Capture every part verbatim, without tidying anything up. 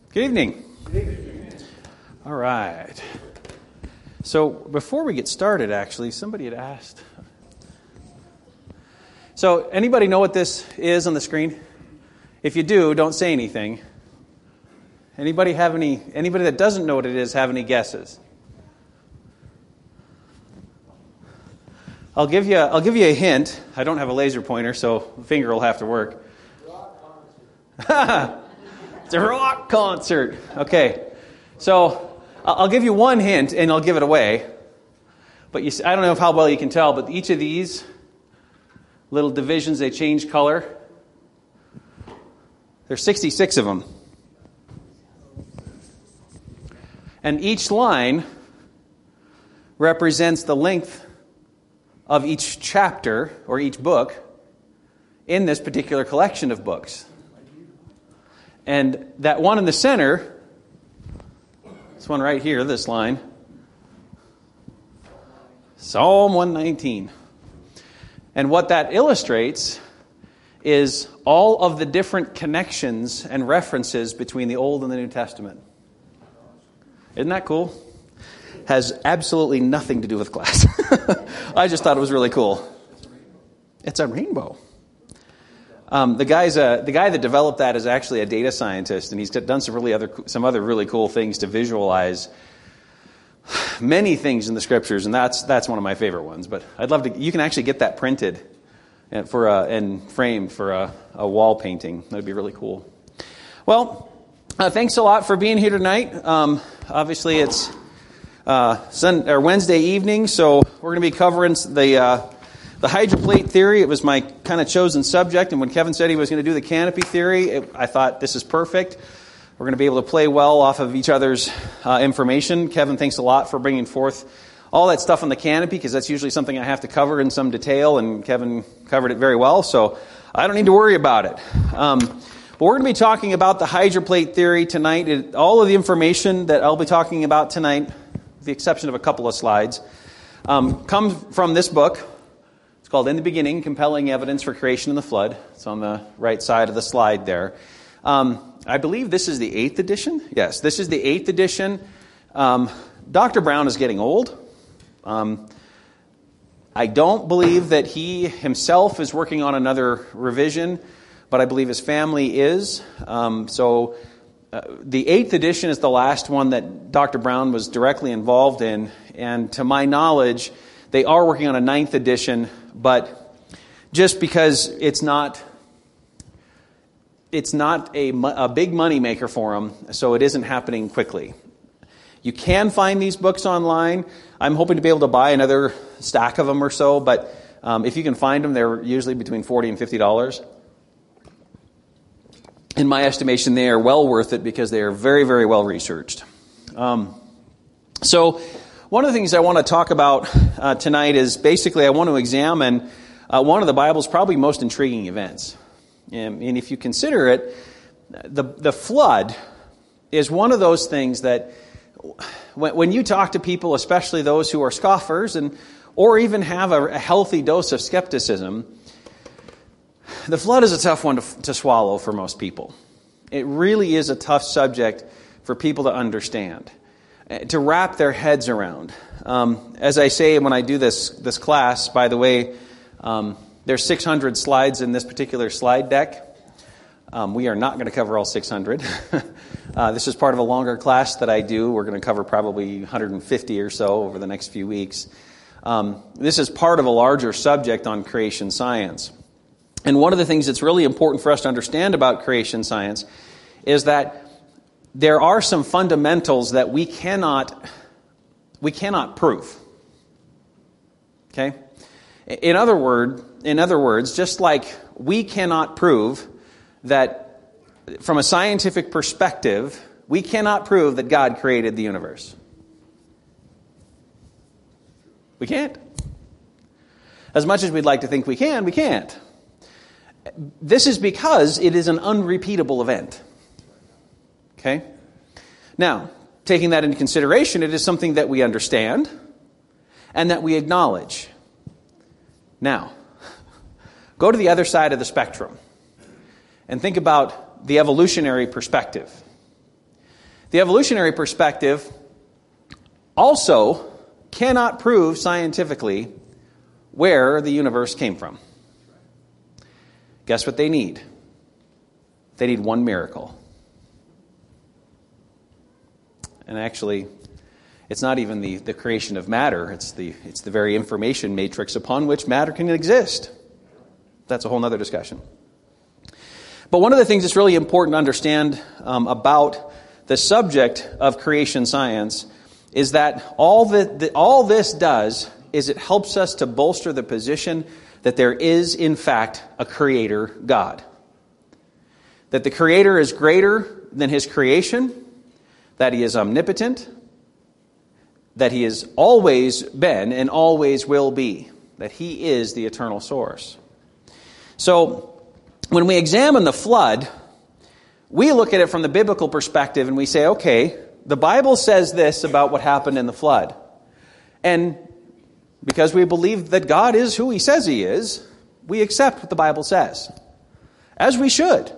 Good evening. Good evening. All right. So before we get started, actually, somebody had asked. So anybody know what this is on the screen? If you do, don't say anything. Anybody have any? Anybody that doesn't know what it is have any guesses? I'll give you. I'll give you a hint. I don't have a laser pointer, so the finger will have to work. Rock concert. It's a rock concert. Okay, so I'll give you one hint, and I'll give it away. But you, I don't know how well you can tell, but each of these little divisions, they change color. There's sixty-six of them. And each line represents the length of each chapter or each book in this particular collection of books. And that one in the center, this one right here, this line, Psalm one nineteen. And what that illustrates is all of the different connections and references between the Old and the New Testament. Isn't that cool? Has absolutely nothing to do with class. I just thought it was really cool. It's a rainbow. Um, the guy's a, the guy that developed that is actually a data scientist, and he's done some really other some other really cool things to visualize many things in the scriptures, and that's that's one of my favorite ones. But I'd love to. You can actually get that printed and for a, and framed for a, a wall painting. That'd be really cool. Well, uh, thanks a lot for being here tonight. Um, obviously, it's uh, Sun, or Wednesday evening, so we're going to be covering the. Uh, The hydroplate theory. It was my kind of chosen subject, and when Kevin said he was going to do the canopy theory, it, I thought this is perfect. We're going to be able to play well off of each other's uh, information. Kevin, thanks a lot for bringing forth all that stuff on the canopy, because that's usually something I have to cover in some detail, and Kevin covered it very well, so I don't need to worry about it. Um, but we're going to be talking about the hydroplate theory tonight. It, all of the information that I'll be talking about tonight, with the exception of a couple of slides, um, comes from this book. It's called In the Beginning, Compelling Evidence for Creation and the Flood. It's on the right side of the slide there. Um, I believe this is the eighth edition. Yes, this is the eighth edition. Um, Doctor Brown is getting old. Um, I don't believe that he himself is working on another revision, but I believe his family is. Um, so uh, the eighth edition is the last one that Doctor Brown was directly involved in. And to my knowledge, they are working on a ninth edition, but just because it's not it's not a, a big money maker for them, so it isn't happening quickly. You can find these books online. I'm hoping to be able to buy another stack of them or so, but um, if you can find them, they're usually between forty and fifty dollars. In my estimation, they are well worth it because they are very, very well researched. Um, so... One of the things I want to talk about uh, tonight is basically I want to examine uh, one of the Bible's probably most intriguing events. And, and if you consider it, the the flood is one of those things that when, when you talk to people, especially those who are scoffers and or even have a, a healthy dose of skepticism, the flood is a tough one to, to swallow for most people. It really is a tough subject for people to understand, to wrap their heads around. Um, as I say when I do this this class, by the way, um, there's six hundred slides in this particular slide deck. Um, we are not going to cover all six hundred. uh, this is part of a longer class that I do. We're going to cover probably one hundred fifty or so over the next few weeks. Um, this is part of a larger subject on creation science. And one of the things that's really important for us to understand about creation science is that there are some fundamentals that we cannot we cannot prove. Okay? In other word, in other words, just like we cannot prove that from a scientific perspective, we cannot prove that God created the universe. We can't. As much as we'd like to think we can, we can't. This is because it is an unrepeatable event. Okay? Now, taking that into consideration, it is something that we understand and that we acknowledge. Now, go to the other side of the spectrum and think about the evolutionary perspective. The evolutionary perspective also cannot prove scientifically where the universe came from. Guess what they need? They need one miracle. And actually, it's not even the, the creation of matter. It's the, it's the very information matrix upon which matter can exist. That's a whole other discussion. But one of the things that's really important to understand um, about the subject of creation science is that all that the, all this does is it helps us to bolster the position that there is, in fact, a creator God. That the creator is greater than his creation, that he is omnipotent, that he has always been and always will be, that he is the eternal source. So, when we examine the flood, we look at it from the biblical perspective and we say, okay, the Bible says this about what happened in the flood. And because we believe that God is who he says he is, we accept what the Bible says. As we should.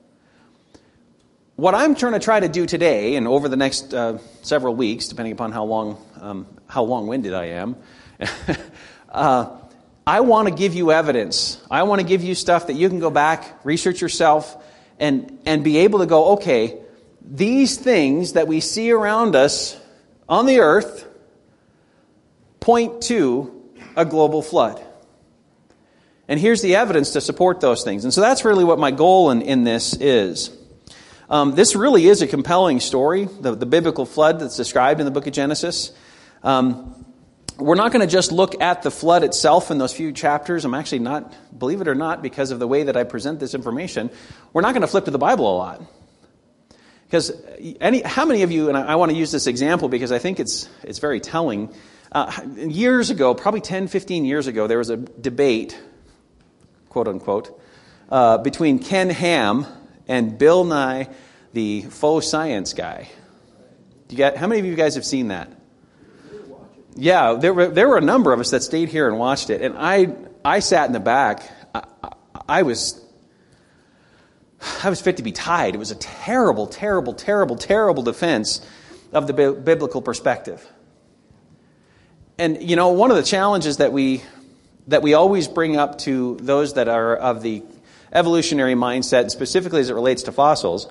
What I'm trying to try to do today and over the next uh, several weeks, depending upon how long, um, how long-winded I am, uh, I want to give you evidence. I want to give you stuff that you can go back, research yourself, and, and be able to go, okay, these things that we see around us on the earth point to a global flood. And here's the evidence to support those things. And so that's really what my goal in, in this is. Um, this really is a compelling story, the, the biblical flood that's described in the book of Genesis. Um, We're not going to just look at the flood itself in those few chapters. I'm actually not, believe it or not, because of the way that I present this information, we're not going to flip to the Bible a lot. Because any, how many of you, and I, I want to use this example because I think it's it's very telling. Uh, years ago, probably ten, fifteen years ago, there was a debate, quote unquote, uh, between Ken Ham and Bill Nye, the faux science guy. You got, how many of you guys have seen that? Yeah, there were there were a number of us that stayed here and watched it, and I I sat in the back. I, I, I was I was fit to be tied. It was a terrible, terrible, terrible, terrible defense of the bi- biblical perspective. And you know, one of the challenges that we that we always bring up to those that are of the evolutionary mindset, and specifically as it relates to fossils,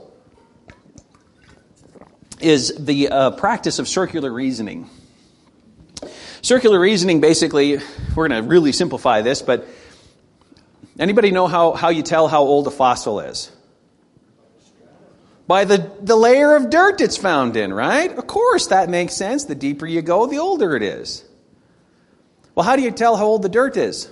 is the uh, practice of circular reasoning. Circular reasoning, basically, we're going to really simplify this, but anybody know how, how you tell how old a fossil is? By the, the layer of dirt it's found in, right? Of course, that makes sense. The deeper you go, the older it is. Well, how do you tell how old the dirt is?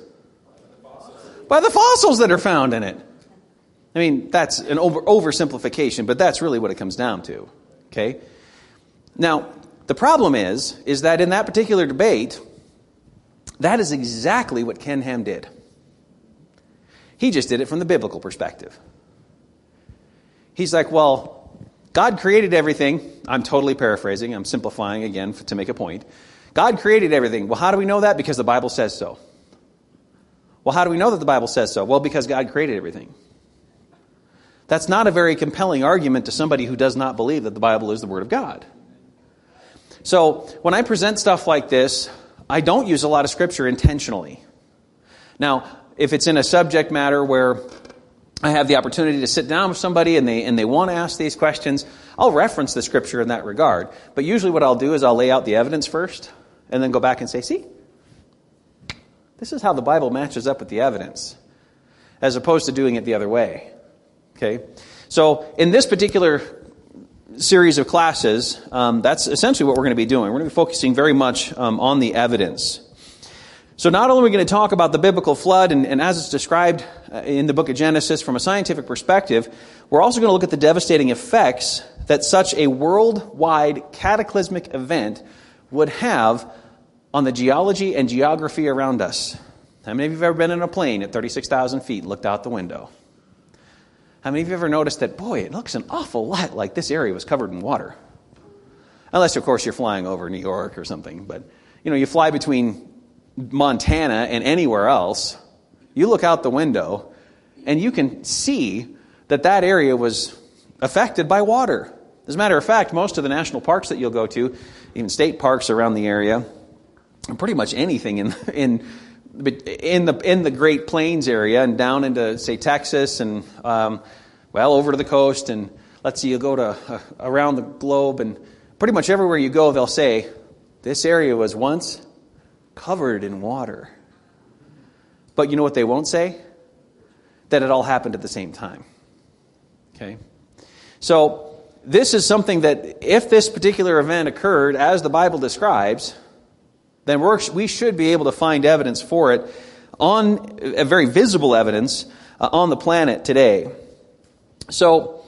By the fossils that are found in it. I mean, that's an over oversimplification, but that's really what it comes down to. Okay? Now, the problem is, is that in that particular debate, that is exactly what Ken Ham did. He just did it from the biblical perspective. He's like, well, God created everything. I'm totally paraphrasing. I'm simplifying again to make a point. God created everything. Well, how do we know that? Because the Bible says so. Well, how do we know that the Bible says so? Well, because God created everything. That's not a very compelling argument to somebody who does not believe that the Bible is the Word of God. So when I present stuff like this, I don't use a lot of Scripture intentionally. Now, if it's in a subject matter where I have the opportunity to sit down with somebody and they and they want to ask these questions, I'll reference the Scripture in that regard. But usually what I'll do is I'll lay out the evidence first and then go back and say, see, this is how the Bible matches up with the evidence, as opposed to doing it the other way. Okay? So in this particular series of classes, um, that's essentially what we're going to be doing. We're going to be focusing very much um, on the evidence. So not only are we going to talk about the biblical flood, and, and as it's described in the book of Genesis from a scientific perspective, we're also going to look at the devastating effects that such a worldwide cataclysmic event would have on the geology and geography around us. How many of you have ever been in a plane at thirty-six thousand feet and looked out the window? How many of you ever noticed that, boy, it looks an awful lot like this area was covered in water? Unless, of course, you're flying over New York or something. But, you know, you fly between Montana and anywhere else, you look out the window, and you can see that that area was affected by water. As a matter of fact, most of the national parks that you'll go to, even state parks around the area, and pretty much anything in in in the in the Great Plains area and down into, say, Texas and um, well over to the coast, and let's see, you'll go to uh, around the globe, and pretty much everywhere you go, they'll say, this area was once covered in water. But you know what they won't say? That it all happened at the same time. Okay? So this is something that if this particular event occurred as the Bible describes, then we're, we should be able to find evidence for it, on a very visible evidence uh, on the planet today. So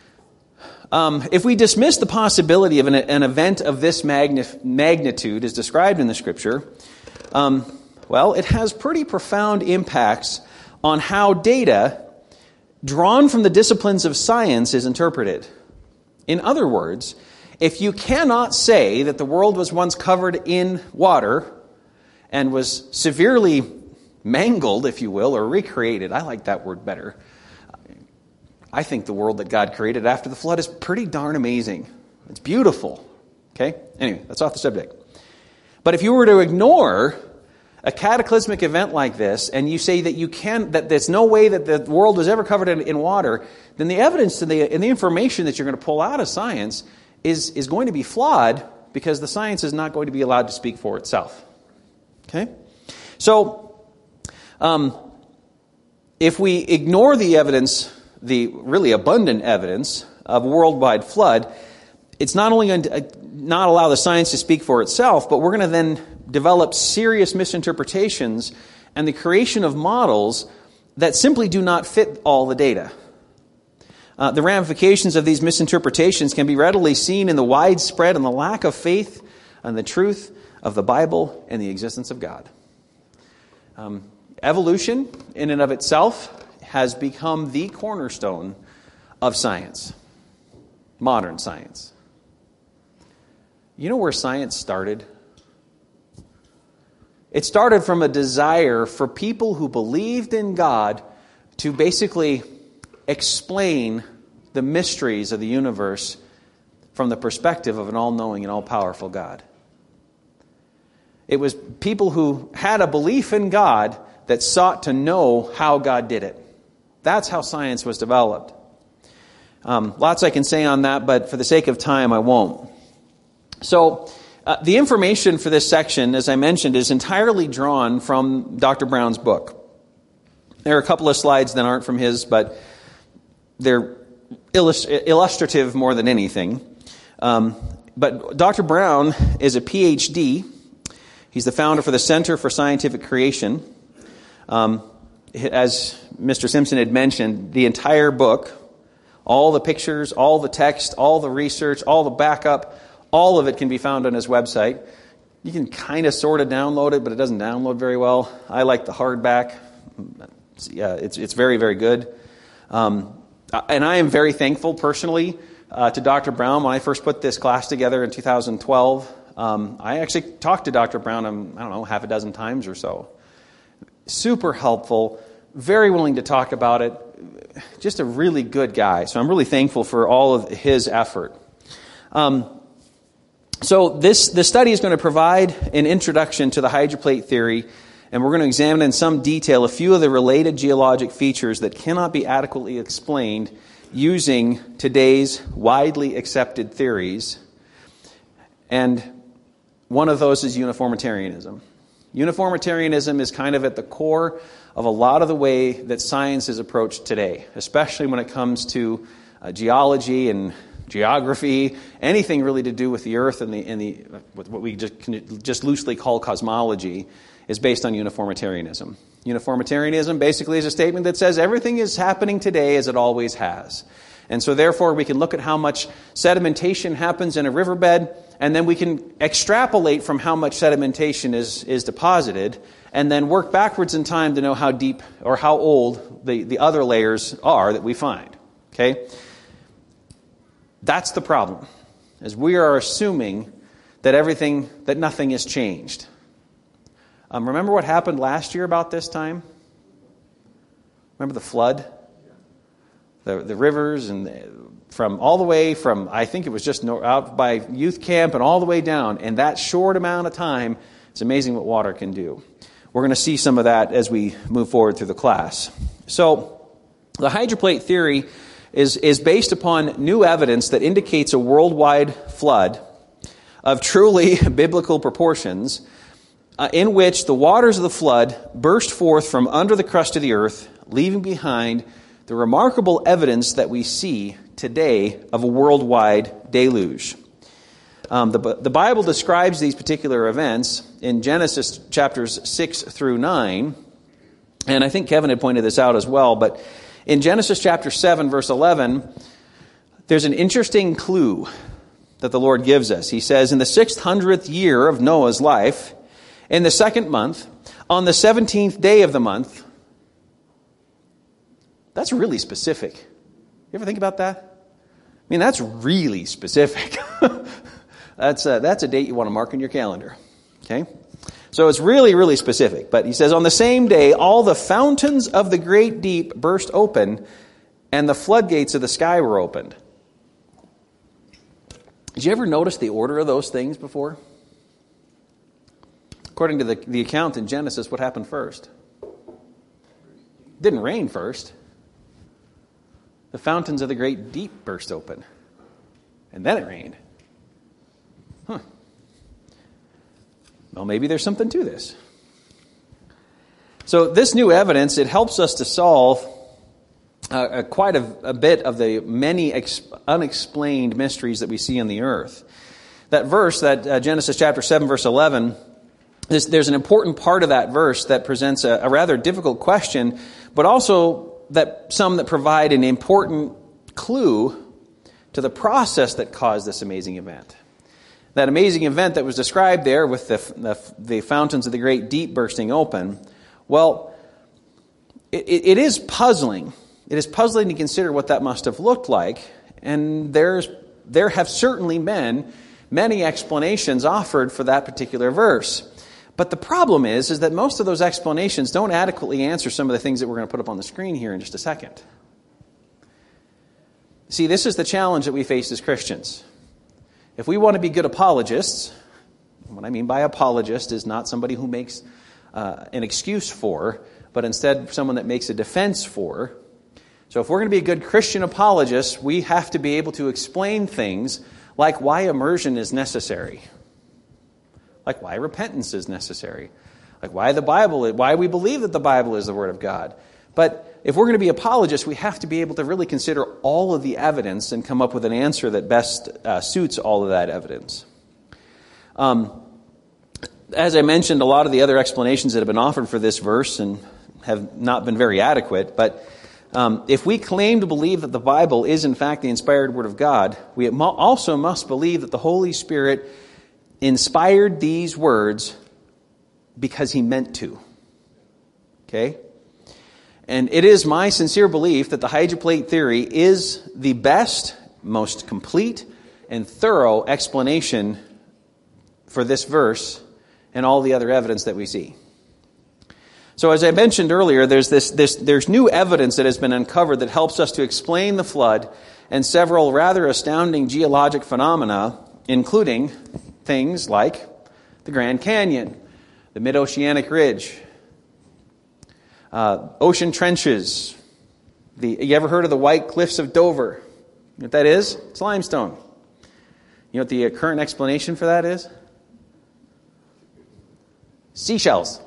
um, if we dismiss the possibility of an, an event of this magni- magnitude as described in the Scripture, um, well, it has pretty profound impacts on how data drawn from the disciplines of science is interpreted. In other words, if you cannot say that the world was once covered in water and was severely mangled, if you will, or recreated, I like that word better. I think the world that God created after the flood is pretty darn amazing. It's beautiful. Okay? Anyway, that's off the subject. But if you were to ignore a cataclysmic event like this, and you say that you can, that there's no way that the world was ever covered in, in water, then the evidence and the, and the information that you're going to pull out of science is, is going to be flawed, because the science is not going to be allowed to speak for itself. Okay? So, um, if we ignore the evidence, the really abundant evidence of a worldwide flood, it's not only going to not allow the science to speak for itself, but we're going to then develop serious misinterpretations and the creation of models that simply do not fit all the data. Uh, the ramifications of these misinterpretations can be readily seen in the widespread and the lack of faith in the truth of the Bible and the existence of God. Um, evolution, in and of itself, has become the cornerstone of science, modern science. You know where science started? It started from a desire for people who believed in God to basically explain the mysteries of the universe from the perspective of an all-knowing and all-powerful God. It was people who had a belief in God that sought to know how God did it. That's how science was developed. Um, lots I can say on that, but for the sake of time, I won't. So, Uh, the information for this section, as I mentioned, is entirely drawn from Doctor Brown's book. There are a couple of slides that aren't from his, but they're illust- illustrative more than anything. Um, but Doctor Brown is a P H D. He's the founder for the Center for Scientific Creation. Um, as Mister Simpson had mentioned, the entire book, all the pictures, all the text, all the research, all the backup, all of it can be found on his website. You can kind of sort of download it, but it doesn't download very well. I like the hardback. Yeah, it's it's very, very good. Um, and I am very thankful personally uh, to Doctor Brown. When I first put this class together in two thousand twelve, um, I actually talked to Doctor Brown, um, I don't know, half a dozen times or so. Super helpful, very willing to talk about it. Just a really good guy. So I'm really thankful for all of his effort. Um, So this the study is going to provide an introduction to the hydroplate theory, and we're going to examine in some detail a few of the related geologic features that cannot be adequately explained using today's widely accepted theories. And one of those is uniformitarianism. Uniformitarianism is kind of at the core of a lot of the way that science is approached today, especially when it comes to uh, geology and geography, anything really to do with the Earth and the, and the what we just, just loosely call cosmology, is based on uniformitarianism. Uniformitarianism basically is a statement that says everything is happening today as it always has. And so therefore we can look at how much sedimentation happens in a riverbed, and then we can extrapolate from how much sedimentation is, is deposited, and then work backwards in time to know how deep or how old the, the other layers are that we find. Okay? That's the problem, is we are assuming that everything, that nothing has changed. Um, remember what happened last year about this time? Remember the flood? the, the rivers, and the, from all the way from, I think it was just no, out by youth camp and all the way down. In that short amount of time, it's amazing what water can do. We're going to see some of that as we move forward through the class. So the hydroplate theory is, is based upon new evidence that indicates a worldwide flood of truly biblical proportions, uh, in which the waters of the flood burst forth from under the crust of the earth, leaving behind the remarkable evidence that we see today of a worldwide deluge. Um, the, the Bible describes these particular events in Genesis chapters six through nine, and I think Kevin had pointed this out as well, but in Genesis chapter seven, verse eleven, there's an interesting clue that the Lord gives us. He says, in the six hundredth year of Noah's life, in the second month, on the seventeenth day of the month. That's really specific. You ever think about that? I mean, that's really specific. that's, a, that's a date you want to mark in your calendar. Okay? So it's really, really specific. But he says, on the same day, all the fountains of the great deep burst open, and the floodgates of the sky were opened. Did you ever notice the order of those things before? According to the, the account in Genesis, what happened first? It didn't rain first. The fountains of the great deep burst open. And then it rained. Huh. Well, maybe there's something to this. So this new evidence, it helps us to solve uh, quite a, a bit of the many ex- unexplained mysteries that we see on the earth. That verse, that uh, Genesis chapter seven, verse eleven, there's, there's an important part of that verse that presents a, a rather difficult question, but also that some that provide an important clue to the process that caused this amazing event. That amazing event that was described there with the, the, the fountains of the great deep bursting open, well, it, it is puzzling. It is puzzling to consider what that must have looked like, and there's there have certainly been many explanations offered for that particular verse. But the problem is, is that most of those explanations don't adequately answer some of the things that we're going to put up on the screen here in just a second. See, this is the challenge that we face as Christians. If we want to be good apologists, what I mean by apologist is not somebody who makes uh, an excuse for, but instead someone that makes a defense for. So if we're going to be a good Christian apologist, we have to be able to explain things like why immersion is necessary. Like why repentance is necessary. Like why the Bible, why we believe that the Bible is the Word of God. But if we're going to be apologists, we have to be able to really consider all of the evidence and come up with an answer that best uh, suits all of that evidence. Um, as I mentioned, a lot of the other explanations that have been offered for this verse and have not been very adequate, but um, if we claim to believe that the Bible is in fact the inspired Word of God, we also must believe that the Holy Spirit inspired these words because he meant to. Okay? And it is my sincere belief that the hydroplate theory is the best, most complete, and thorough explanation for this verse and all the other evidence that we see. So as I mentioned earlier, there's this, this there's new evidence that has been uncovered that helps us to explain the flood and several rather astounding geologic phenomena, including things like the Grand Canyon, the mid-oceanic ridge, uh, ocean trenches. The, you ever heard of the White Cliffs of Dover? You know what that is? It's limestone. You know what the current explanation for that is? Seashells.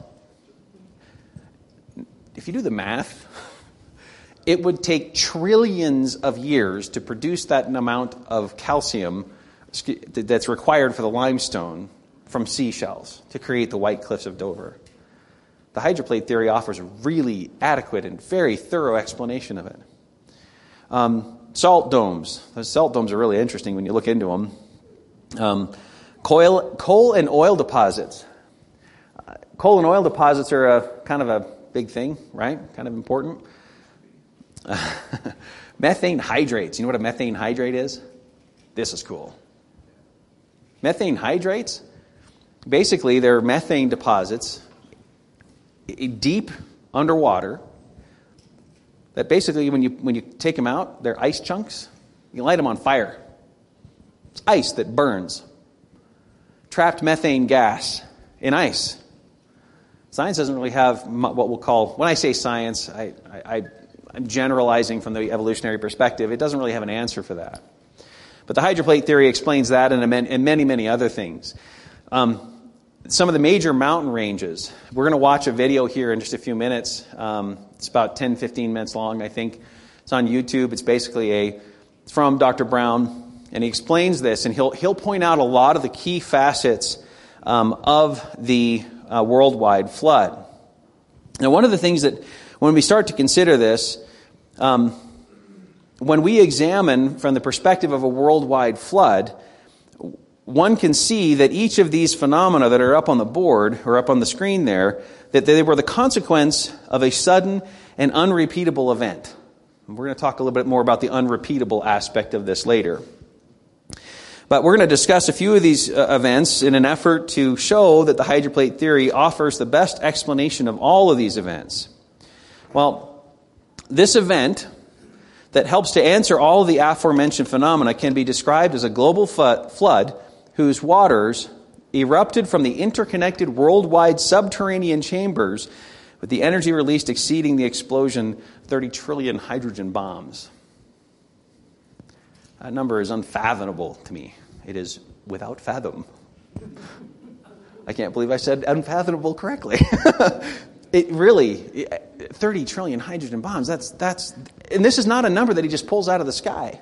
If you do the math, it would take trillions of years to produce that amount of calcium that's required for the limestone from seashells to create the White Cliffs of Dover. The hydroplate theory offers a really adequate and very thorough explanation of it. Um, salt domes. Those salt domes are really interesting when you look into them. Um, coal, coal and oil deposits. Uh, coal and oil deposits are a kind of a big thing, right? Kind of important. Uh, methane hydrates. You know what a methane hydrate is? This is cool. Methane hydrates, basically they're methane deposits deep underwater that basically when you when you take them out, they're ice chunks. You light them on fire. It's ice that burns. Trapped methane gas in ice. Science doesn't really have what we'll call, when I say science, I, I, I, I'm generalizing from the evolutionary perspective. It doesn't really have an answer for that. But the hydroplate theory explains that and, and many, many other things. Um, some of the major mountain ranges. We're going to watch a video here in just a few minutes. Um, it's about ten, fifteen minutes long, I think. It's on YouTube. It's basically a, it's from Doctor Brown, and he explains this, and he'll he'll point out a lot of the key facets um, of the uh, worldwide flood. Now, one of the things that, when we start to consider this, um, when we examine from the perspective of a worldwide flood, one can see that each of these phenomena that are up on the board, or up on the screen there, that they were the consequence of a sudden and unrepeatable event. And we're going to talk a little bit more about the unrepeatable aspect of this later. But we're going to discuss a few of these uh, events in an effort to show that the hydroplate theory offers the best explanation of all of these events. Well, this event that helps to answer all of the aforementioned phenomena can be described as a global flood whose waters erupted from the interconnected worldwide subterranean chambers with the energy released exceeding the explosion thirty trillion hydrogen bombs. That number is unfathomable to me. It is without fathom. I can't believe I said unfathomable correctly. It really, thirty trillion hydrogen bombs, that's, that's, and this is not a number that he just pulls out of the sky.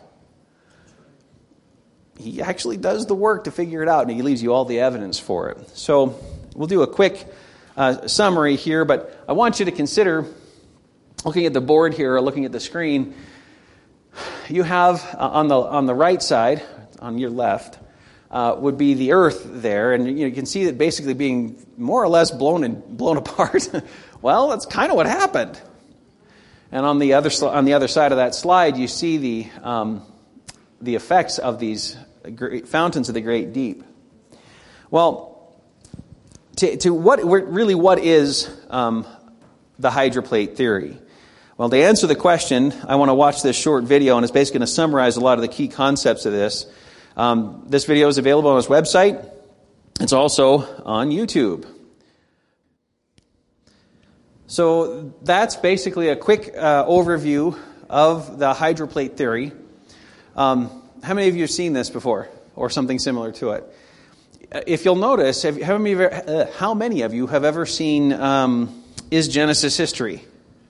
He actually does the work to figure it out, and he leaves you all the evidence for it. So we'll do a quick uh, summary here, but I want you to consider, looking at the board here, or looking at the screen, you have uh, on the on the right side, on your left, uh, would be the Earth there, and you, know, you can see it basically being more or less blown and blown apart. Well, that's kind of what happened. And on the other on the other side of that slide, you see the um, the effects of these great fountains of the great deep. Well, to, to what really what is um, the hydroplate theory? Well, to answer the question, I want to watch this short video, and it's basically going to summarize a lot of the key concepts of this. Um, this video is available on his website. It's also on YouTube. So that's basically a quick uh, overview of the hydroplate theory. Um, how many of you have seen this before, or something similar to it? If you'll notice, have, how, many of, uh, how many of you have ever seen um, Is Genesis History?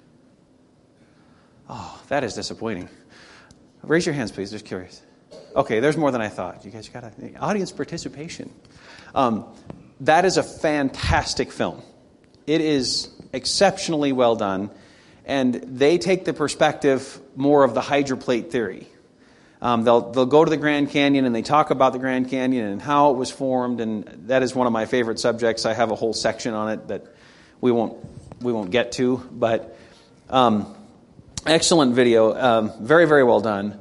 Oh, that is disappointing. Raise your hands, please. Just curious. Okay, there's more than I thought. You guys got a, audience participation. Um, that is a fantastic film. It is exceptionally well done, and they take the perspective more of the hydroplate theory. Um, they'll they'll go to the Grand Canyon and they talk about the Grand Canyon and how it was formed, and that is one of my favorite subjects. I have a whole section on it that we won't we won't get to, but um, excellent video, um, very very well done.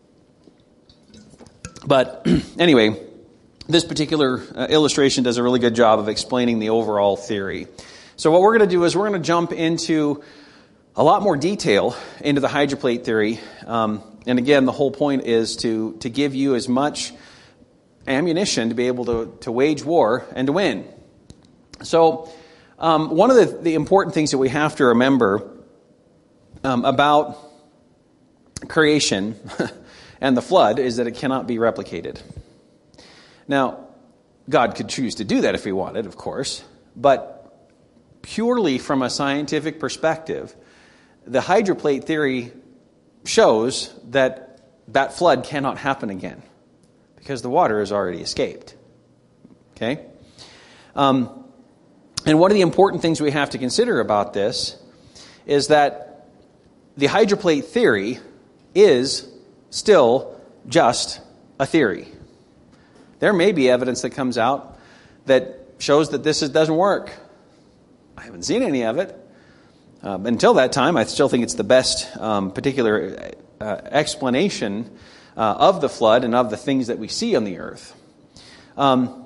But anyway, this particular uh, illustration does a really good job of explaining the overall theory. So what we're going to do is we're going to jump into a lot more detail into the hydroplate theory. Um, and again, the whole point is to, to give you as much ammunition to be able to, to wage war and to win. So um, one of the, the important things that we have to remember um, about creation and the flood is that it cannot be replicated. Now, God could choose to do that if he wanted, of course, but purely from a scientific perspective, the hydroplate theory shows that that flood cannot happen again because the water has already escaped. Okay? Um, and one of the important things we have to consider about this is that the hydroplate theory is still just a theory. There may be evidence that comes out that shows that this is, doesn't work. I haven't seen any of it. Um, until that time, I still think it's the best um, particular uh, explanation uh, of the flood and of the things that we see on the earth. Um,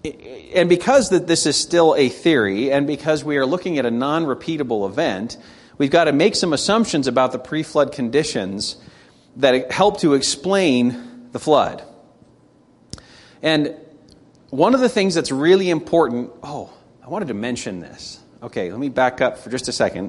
and because that this is still a theory, and because we are looking at a non-repeatable event, we've got to make some assumptions about the pre-flood conditions that help to explain the flood. And one of the things that's really important, oh, I wanted to mention this. Okay, let me back up for just a second.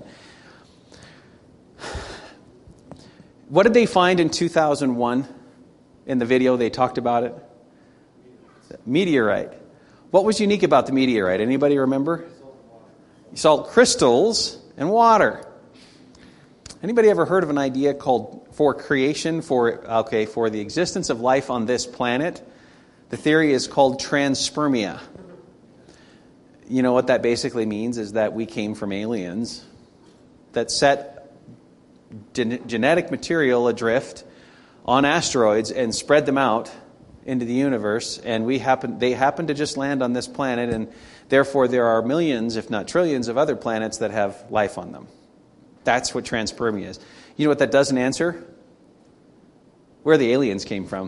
What did they find in two thousand one? In the video, they talked about it. Meteorite. What was unique about the meteorite? Anybody remember? Salt crystals and water. Anybody ever heard of an idea called for creation, for okay, for the existence of life on this planet? The theory is called transpermia. You know what that basically means is that we came from aliens that set gen- genetic material adrift on asteroids and spread them out into the universe, and we happen they happen to just land on this planet, and therefore there are millions, if not trillions, of other planets that have life on them. That's what transpermia is. You know what that doesn't answer? Where the aliens came from.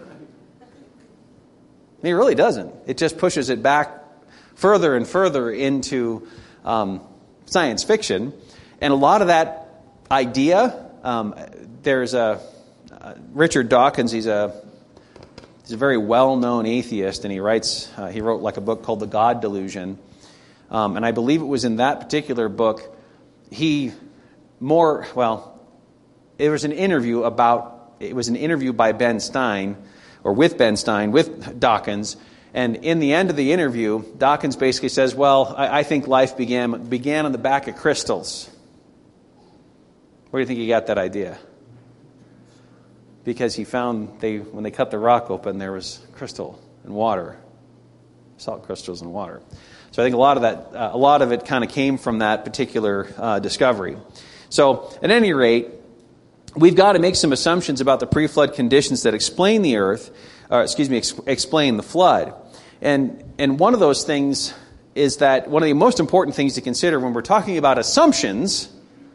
It really doesn't. It just pushes it back further and further into um, science fiction. And a lot of that idea, um, there's a uh, Richard Dawkins, he's a he's a very well-known atheist, and he writes, uh, he wrote like a book called The God Delusion. Um, and I believe it was in that particular book, he more, well, it was an interview about, it was an interview by Ben Stein, or with Ben Stein, with Dawkins. And in the end of the interview, Dawkins basically says, well, I, I think life began began on the back of crystals. Where do you think he got that idea? Because he found, they when they cut the rock open, there was crystal and water, salt crystals and water. So I think a lot of that, uh, a lot of it kind of came from that particular uh, discovery. So at any rate, we've got to make some assumptions about the pre-flood conditions that explain the earth, or excuse me, ex- explain the flood. And and one of those things is that one of the most important things to consider when we're talking about assumptions,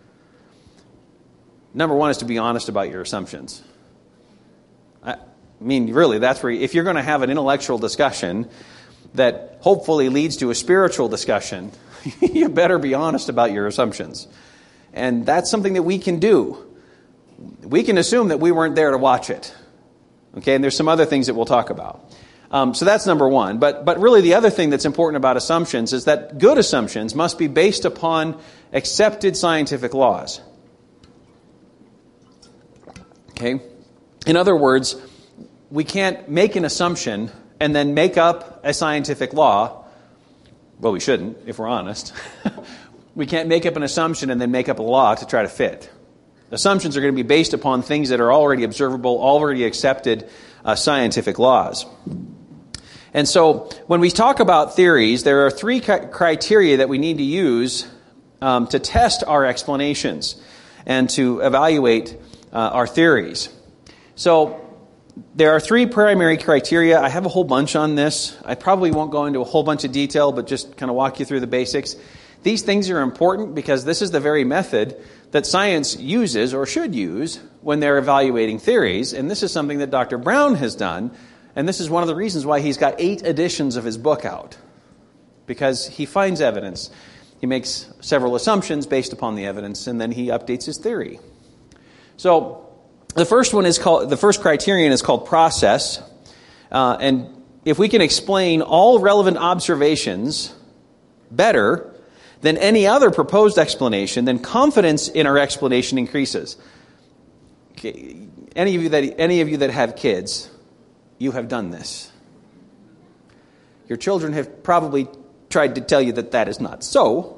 number one is to be honest about your assumptions. I mean, really, that's where, if you're going to have an intellectual discussion that hopefully leads to a spiritual discussion, you better be honest about your assumptions. And that's something that we can do. We can assume that we weren't there to watch it. Okay, and there's some other things that we'll talk about. Um, so that's number one. But but really the other thing that's important about assumptions is that good assumptions must be based upon accepted scientific laws. Okay? In other words, we can't make an assumption and then make up a scientific law. Well, we shouldn't, if we're honest. We can't make up an assumption and then make up a law to try to fit. Assumptions are going to be based upon things that are already observable, already accepted uh, scientific laws. And so when we talk about theories, there are three c- criteria that we need to use um, to test our explanations and to evaluate uh, our theories. So there are three primary criteria. I have a whole bunch on this. I probably won't go into a whole bunch of detail, but just kind of walk you through the basics. These things are important because this is the very method that science uses or should use when they're evaluating theories. And this is something that Doctor Brown has done. And this is one of the reasons why he's got eight editions of his book out. Because he finds evidence. He makes several assumptions based upon the evidence, and then he updates his theory. So the first one is called, the first criterion is called process. Uh, and if we can explain all relevant observations better than any other proposed explanation, then confidence in our explanation increases. Okay. Any of you that any of you that have kids, you have done this. Your children have probably tried to tell you that that is not so.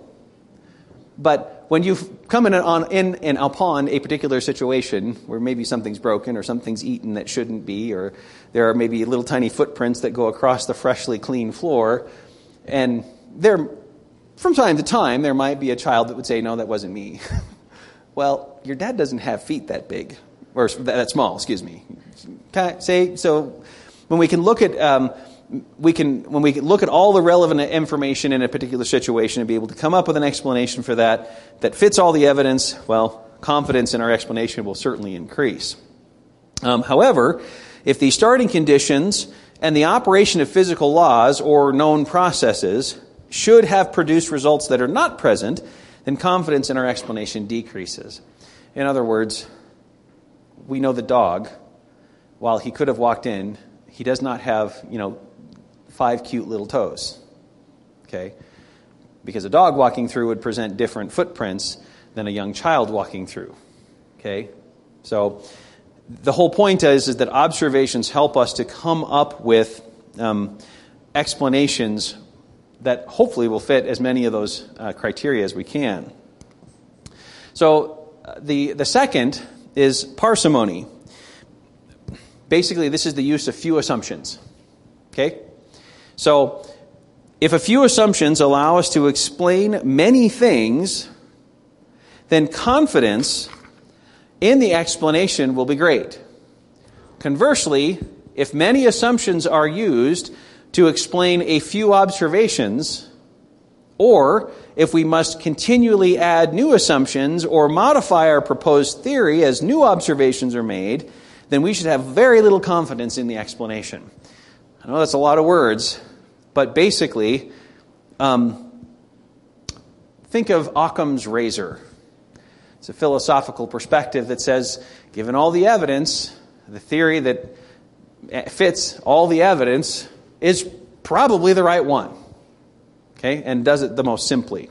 But when you've come in on in and upon a particular situation where maybe something's broken or something's eaten that shouldn't be, or there are maybe little tiny footprints that go across the freshly clean floor, and there, from time to time, there might be a child that would say, "No, that wasn't me." Well, your dad doesn't have feet that big or that small. Excuse me. Can I say so? When we can look at um, we can when we can look at all the relevant information in a particular situation and be able to come up with an explanation for that that fits all the evidence, well, confidence in our explanation will certainly increase. Um, however, if the starting conditions and the operation of physical laws or known processes should have produced results that are not present, then confidence in our explanation decreases. In other words, we know the dog, while he could have walked in, he does not have, you know, five cute little toes. Okay? Because a dog walking through would present different footprints than a young child walking through. Okay? So the whole point is, is that observations help us to come up with um, explanations that hopefully will fit as many of those uh, criteria as we can. So uh, the, the second is parsimony. Basically, this is the use of few assumptions. Okay? So if a few assumptions allow us to explain many things, then confidence in the explanation will be great. Conversely, if many assumptions are used to explain a few observations, or if we must continually add new assumptions or modify our proposed theory as new observations are made, then we should have very little confidence in the explanation. I know that's a lot of words, but basically, um, think of Occam's razor. It's a philosophical perspective that says, given all the evidence, the theory that fits all the evidence is probably the right one. Okay, and does it the most simply.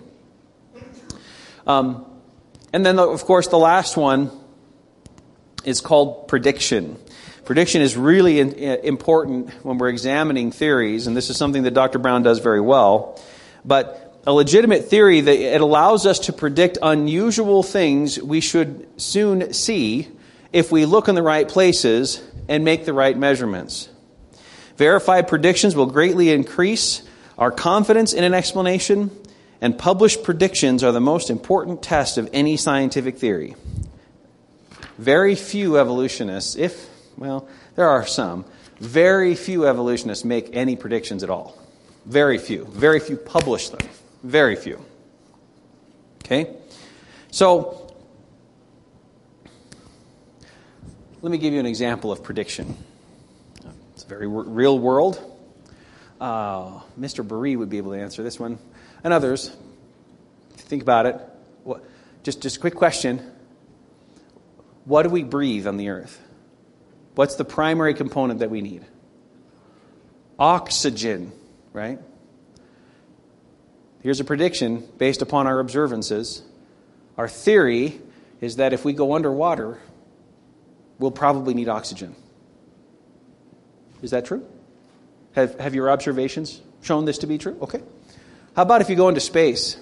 Um, and then, of course, the last one is called prediction. Prediction is really in, uh, important when we're examining theories, and this is something that Doctor Brown does very well. But a legitimate theory, that it allows us to predict unusual things we should soon see if we look in the right places and make the right measurements. Verified predictions will greatly increase our confidence in an explanation, and published predictions are the most important test of any scientific theory. Very few evolutionists, if, well, there are some, very few evolutionists make any predictions at all. Very few. Very few publish them. Very few. Okay? So, let me give you an example of prediction. It's a very real world. Uh, Mister Burry would be able to answer this one, and others. Think about it. What, just, just a quick question. What do we breathe on the earth? What's the primary component that we need? Oxygen, right? Here's a prediction based upon our observances. Our theory is that if we go underwater, we'll probably need oxygen. Is that true? Have, have your observations shown this to be true? Okay. How about if you go into space?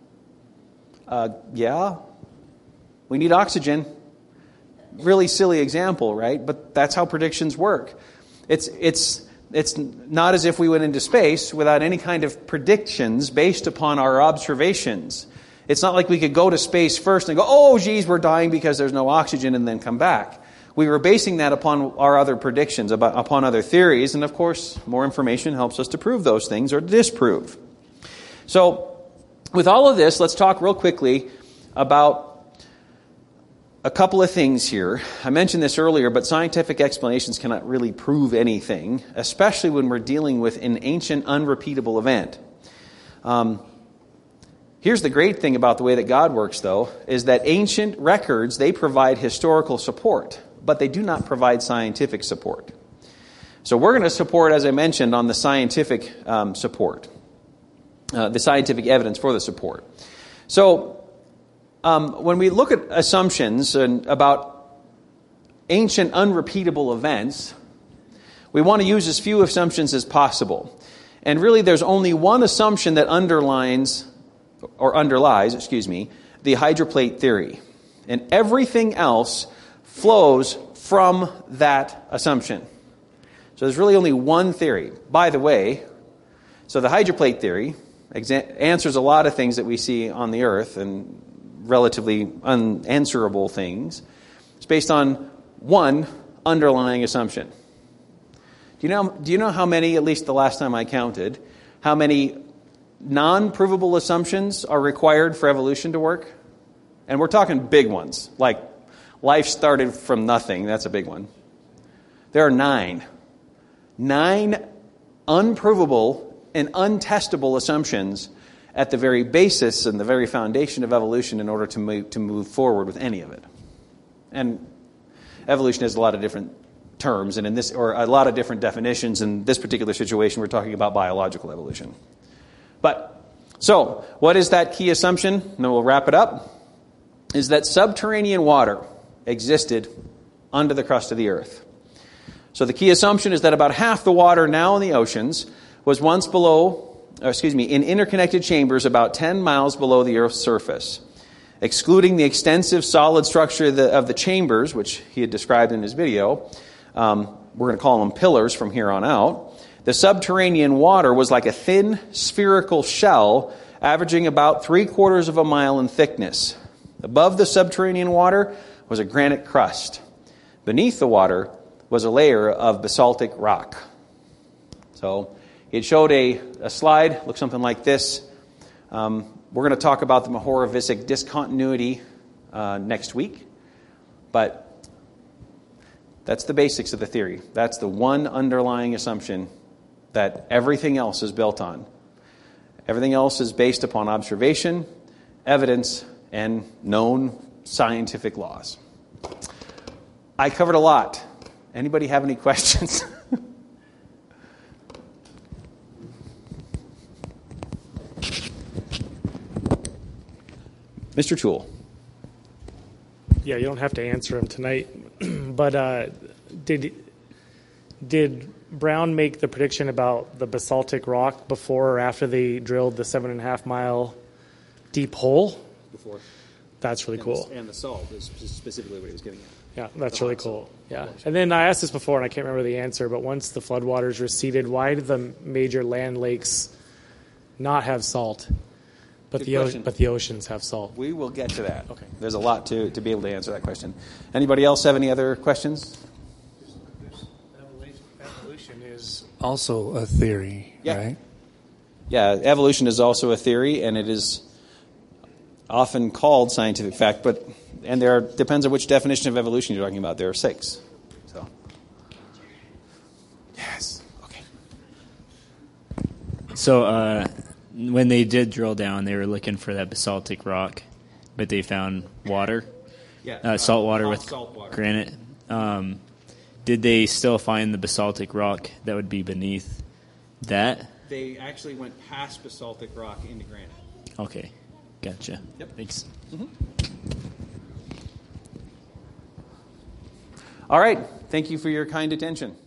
Uh, yeah. We need oxygen. Really silly example, right? But that's how predictions work. It's it's it's not as if we went into space without any kind of predictions based upon our observations. It's not like we could go to space first and go, oh, geez, we're dying because there's no oxygen, and then come back. We were basing that upon our other predictions, about, upon other theories, and of course, more information helps us to prove those things or disprove. So, with all of this, let's talk real quickly about a couple of things here. I mentioned this earlier, but scientific explanations cannot really prove anything, especially when we're dealing with an ancient, unrepeatable event. Um, here's the great thing about the way that God works, though, is that ancient records, they provide historical support, but they do not provide scientific support. So we're going to support, as I mentioned, on the scientific um, support, uh, the scientific evidence for the support. So um, when we look at assumptions and about ancient unrepeatable events, we want to use as few assumptions as possible. And really there's only one assumption that underlines, or underlies, excuse me, the hydroplate theory. And everything else flows from that assumption. So there's really only one theory. By the way, so the hydroplate theory exa- answers a lot of things that we see on the earth and relatively unanswerable things. It's based on one underlying assumption. Do you know, do you know how many, at least the last time I counted, how many non-provable assumptions are required for evolution to work? And we're talking big ones, like life started from nothing. That's a big one. There are nine. Nine unprovable and untestable assumptions at the very basis and the very foundation of evolution in order to move, to move forward with any of it. And evolution has a lot of different terms, and in this, or a lot of different definitions. In this particular situation, we're talking about biological evolution. But, so, what is that key assumption? And then we'll wrap it up. Is that subterranean water existed under the crust of the earth. So the key assumption is that about half the water now in the oceans was once below, or excuse me, in interconnected chambers about ten miles below the earth's surface. Excluding the extensive solid structure of the, of the chambers, which he had described in his video, um, we're going to call them pillars from here on out. The subterranean water was like a thin spherical shell averaging about three quarters of a mile in thickness. Above the subterranean water was a granite crust. Beneath the water was a layer of basaltic rock. So it showed a, a slide, looks something like this. Um, we're going to talk about the Mohorovicic discontinuity uh, next week. But that's the basics of the theory. That's the one underlying assumption that everything else is built on. Everything else is based upon observation, evidence, and known scientific laws. I covered a lot. Anybody have any questions? Mister Toole. Yeah, you don't have to answer them tonight. But uh, did did Brown make the prediction about the basaltic rock before or after they drilled the seven and a half mile deep hole? Before. That's really and cool. The, and the salt is specifically what he was getting at. Yeah, that's the really cool. Yeah. And then I asked this before, and I can't remember the answer, but once the floodwaters receded, why did the major land lakes not have salt, but Good the o- question. but the oceans have salt? We will get to that. Okay. There's a lot to, to be able to answer that question. Anybody else have any other questions? Evolution is also a theory, Yeah. right? Yeah, evolution is also a theory, and it is often called scientific fact, but and there are, depends on which definition of evolution you're talking about. There are six. So, yes, okay. So, uh, when they did drill down, they were looking for that basaltic rock, but they found water, Yeah, uh, salt water with salt water. granite. Um, did they still find the basaltic rock that would be beneath that? They actually went past basaltic rock into granite. Okay, gotcha. Yep. Thanks. All right. Thank you for your kind attention.